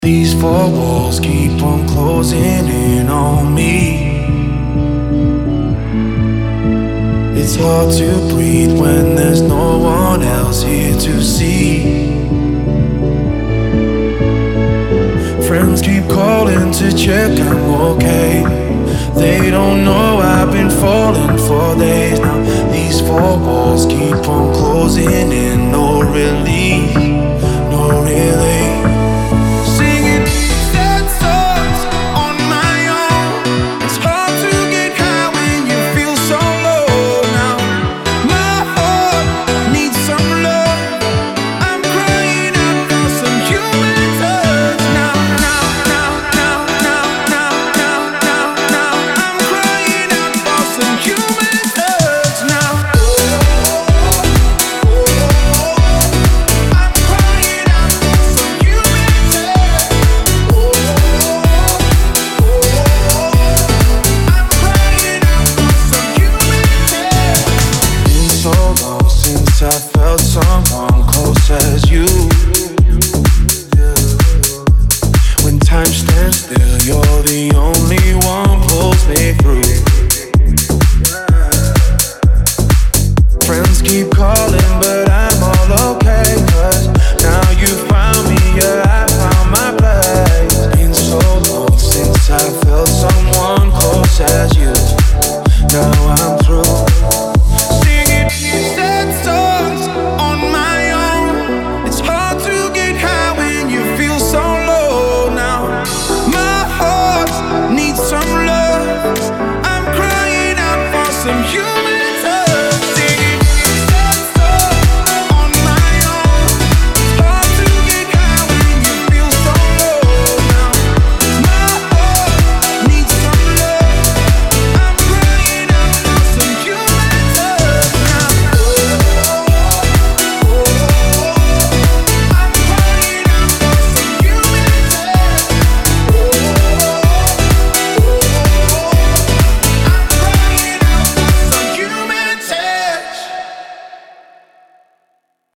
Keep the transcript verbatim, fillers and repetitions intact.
These four walls keep on closing in on me. It's hard to breathe when there's no one else here to see. Friends keep calling to check I'm okay. They don't know I've been falling for days now. These four walls keep on closing in, no relief, no relief.